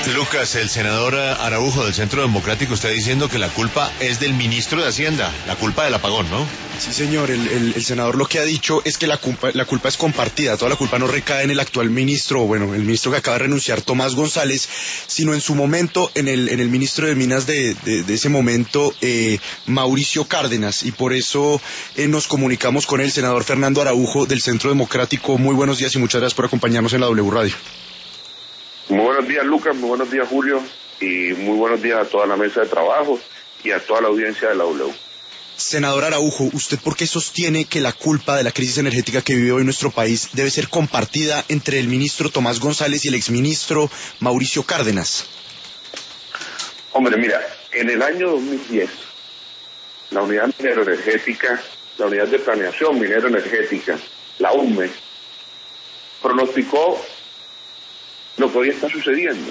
Lucas, el senador Araujo del Centro Democrático está diciendo que la culpa es del ministro de Hacienda, la culpa del apagón, ¿no? Sí, señor, el senador lo que ha dicho es que la culpa es compartida, toda la culpa no recae en el actual ministro, bueno, el ministro que acaba de renunciar, Tomás González, sino en su momento, en el ministro de Minas de ese momento, Mauricio Cárdenas, y por eso nos comunicamos con el senador Fernando Araujo del Centro Democrático. Muy buenos días y muchas gracias por acompañarnos en la W Radio. Muy buenos días, Lucas, muy buenos días, Julio, y muy buenos días a toda la mesa de trabajo y a toda la audiencia de la W. Senador Araujo, ¿usted por qué sostiene que la culpa de la crisis energética que vive hoy nuestro país debe ser compartida entre el ministro Tomás González y el exministro Mauricio Cárdenas? Hombre, mira, en el año 2010, la Unidad Minero-Energética, la Unidad de Planeación Minero-Energética, la UME, pronosticó lo que hoy está sucediendo.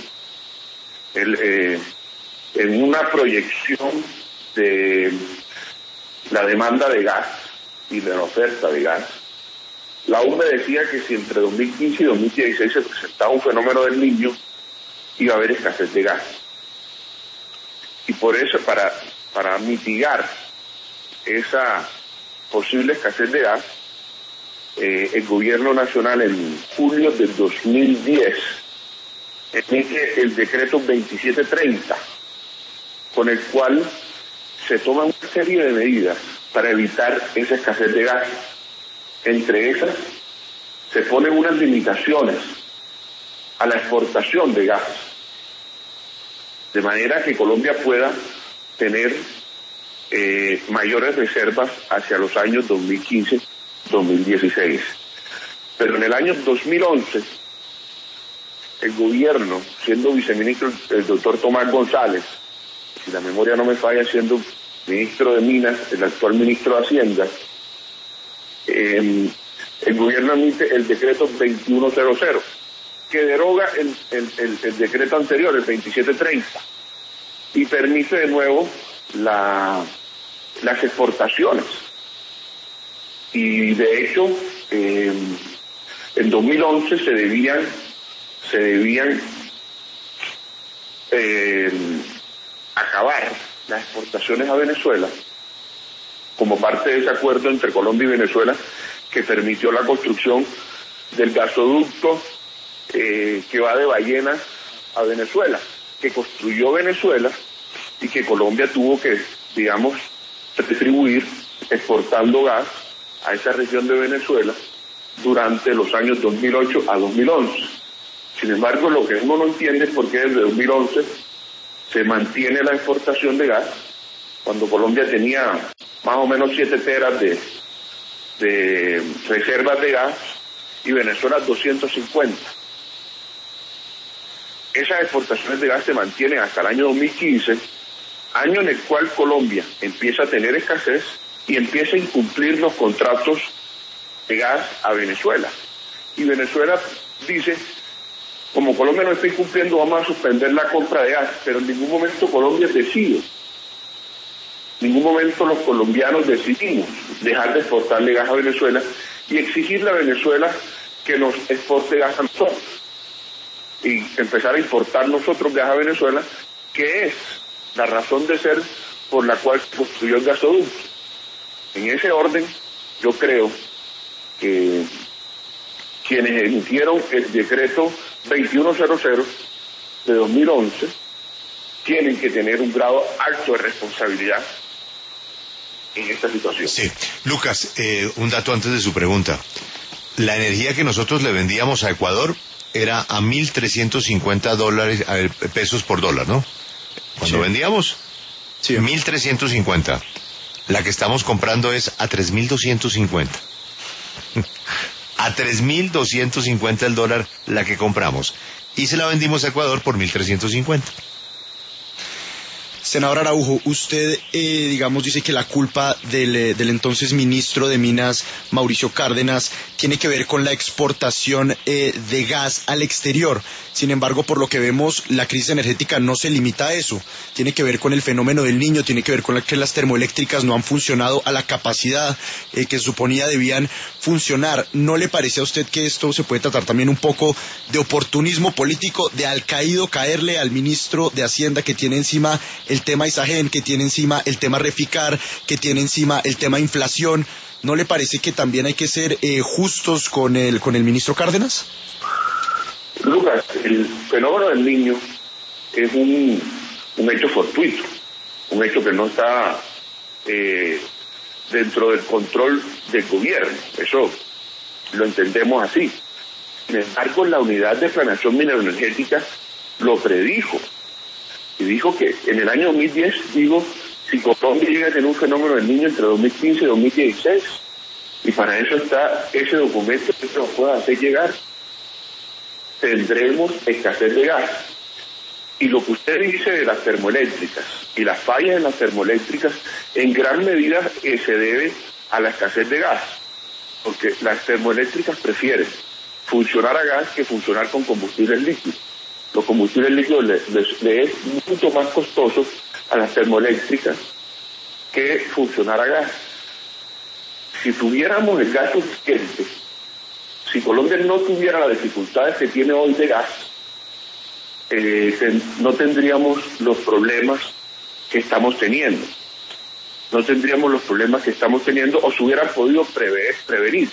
En una proyección de la demanda de gas y de la oferta de gas, la UME decía que si entre 2015 y 2016 se presentaba un fenómeno del Niño, iba a haber escasez de gas. Y por eso, para mitigar esa posible escasez de gas, el gobierno nacional en julio del 2010 emite el decreto 2730, con el cual se toma una serie de medidas para evitar esa escasez de gas. Entre esas, se ponen unas limitaciones a la exportación de gas, de manera que Colombia pueda tener mayores reservas hacia los años 2015-2016. Pero en el año 2011, el gobierno, siendo viceministro el doctor Tomás González, si la memoria no me falla, siendo ministro de Minas, el actual ministro de Hacienda, el gobierno emite el decreto 2100, que deroga el decreto anterior, el 2730, y permite de nuevo las exportaciones. Y de hecho, en 2011 se debían acabar las exportaciones a Venezuela como parte de ese acuerdo entre Colombia y Venezuela que permitió la construcción del gasoducto que va de Ballena a Venezuela, que construyó Venezuela y que Colombia tuvo que, digamos, retribuir exportando gas a esa región de Venezuela durante los años 2008 a 2011. Sin embargo, lo que uno no entiende es por qué desde 2011 se mantiene la exportación de gas, cuando Colombia tenía más o menos 7 teras de reservas de gas y Venezuela 250. Esas exportaciones de gas se mantienen hasta el año 2015, año en el cual Colombia empieza a tener escasez y empieza a incumplir los contratos de gas a Venezuela. Y Venezuela dice, como Colombia no está incumpliendo, vamos a suspender la compra de gas, pero en ningún momento Colombia decide, en ningún momento los colombianos decidimos dejar de exportarle gas a Venezuela y exigirle a Venezuela que nos exporte gas a nosotros y empezar a importar nosotros gas a Venezuela, que es la razón de ser por la cual se construyó el gasoducto. En ese orden, yo creo que quienes emitieron el decreto 2100 de 2011 tienen que tener un grado alto de responsabilidad en esta situación. Sí. Lucas, un dato antes de su pregunta. La energía que nosotros le vendíamos a Ecuador era a $1,350 pesos por dólar, ¿no? Cuando vendíamos, Sí. 1,350. La que estamos comprando es a 3,250. A 3,250 el dólar la que compramos. Y se la vendimos a Ecuador por 1,350. Senador Araujo, usted, digamos, dice que la culpa del entonces ministro de Minas, Mauricio Cárdenas, tiene que ver con la exportación de gas al exterior. Sin embargo, por lo que vemos, la crisis energética no se limita a eso. Tiene que ver con el fenómeno del Niño, tiene que ver con que las termoeléctricas no han funcionado a la capacidad que se suponía debían funcionar. ¿No le parece a usted que esto se puede tratar también un poco de oportunismo político, de al caído caerle al ministro de Hacienda que tiene encima el tema Isagen, que tiene encima el tema Reficar, que tiene encima el tema inflación? ¿No le parece que también hay que ser justos con el ministro Cárdenas? Lucas, el fenómeno del Niño es un hecho fortuito, un hecho que no está dentro del control del gobierno. Eso lo entendemos así. Sin embargo, la Unidad de Planeación Mineroenergética lo predijo y dijo que en el año 2010, si Colombia llega a tener un fenómeno del Niño entre 2015 y 2016, y para eso está ese documento que nos pueda hacer llegar, tendremos escasez de gas. Y lo que usted dice de las termoeléctricas y las fallas en las termoeléctricas, en gran medida se debe a la escasez de gas, porque las termoeléctricas prefieren funcionar a gas que funcionar con combustibles líquidos. Los combustibles líquidos le es mucho más costoso a las termoeléctricas que funcionar a gas. Si tuviéramos el gas suficiente, si Colombia no tuviera las dificultades que tiene hoy de gas, no tendríamos los problemas que estamos teniendo. No tendríamos los problemas que estamos teniendo o se hubieran podido prevenir.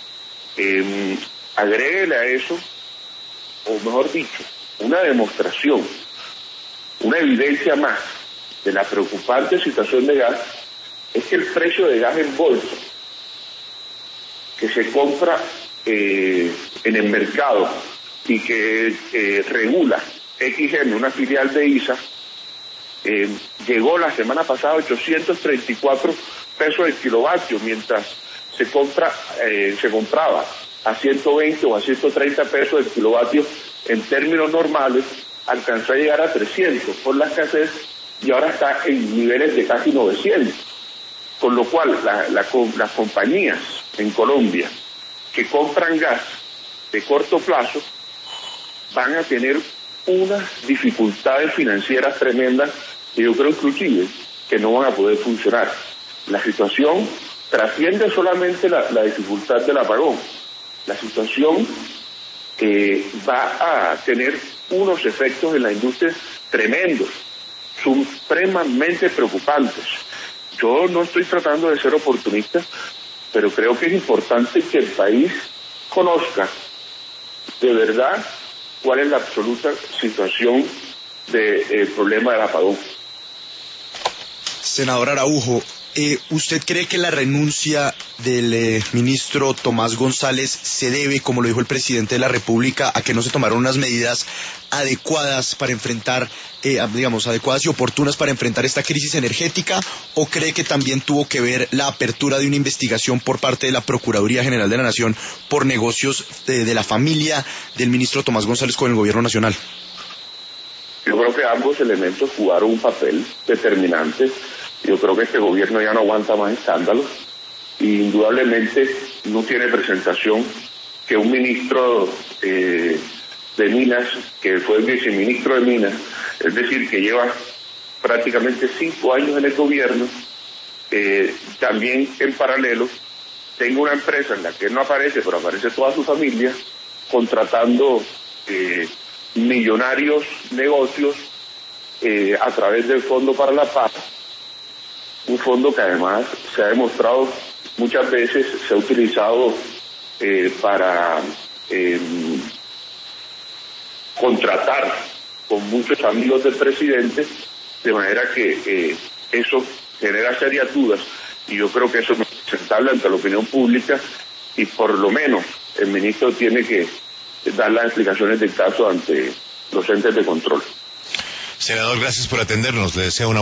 Agréguele a eso, o mejor dicho, una demostración, una evidencia más de la preocupante situación de gas, es que el precio de gas en bolsa, que se compra en el mercado y que regula XM, una filial de ISA, llegó la semana pasada a 834 pesos el kilovatio, mientras se compraba a 120 o a 130 pesos el kilovatio en términos normales, alcanzó a llegar a 300 por la escasez y ahora está en niveles de casi 900. Con lo cual, las compañías en Colombia que compran gas de corto plazo van a tener unas dificultades financieras tremendas y yo creo inclusive que no van a poder funcionar. La situación trasciende solamente la dificultad del apagón. La situación va a tener unos efectos en la industria tremendos, supremamente preocupantes. Yo no estoy tratando de ser oportunista, pero creo que es importante que el país conozca de verdad cuál es la absoluta situación del problema del apagón. Senador Araujo, ¿usted cree que la renuncia del ministro Tomás González se debe, como lo dijo el presidente de la República, a que no se tomaron unas medidas adecuadas para enfrentar, adecuadas y oportunas para enfrentar esta crisis energética, o cree que también tuvo que ver la apertura de una investigación por parte de la Procuraduría General de la Nación por negocios de la familia del ministro Tomás González con el gobierno nacional? Yo creo que ambos elementos jugaron un papel determinante. Yo creo que este gobierno ya no aguanta más escándalos y indudablemente no tiene presentación que un ministro de Minas, que fue el viceministro de Minas, es decir, que lleva prácticamente 5 años en el gobierno, también en paralelo tenga una empresa en la que él no aparece, pero aparece toda su familia, contratando millonarios negocios a través del Fondo para la Paz, un fondo que además se ha demostrado muchas veces, se ha utilizado para contratar con muchos amigos del presidente, de manera que eso genera serias dudas y yo creo que eso no es aceptable ante la opinión pública y por lo menos el ministro tiene que dar las explicaciones del caso ante los entes de control. Senador, gracias por atendernos. Le deseo una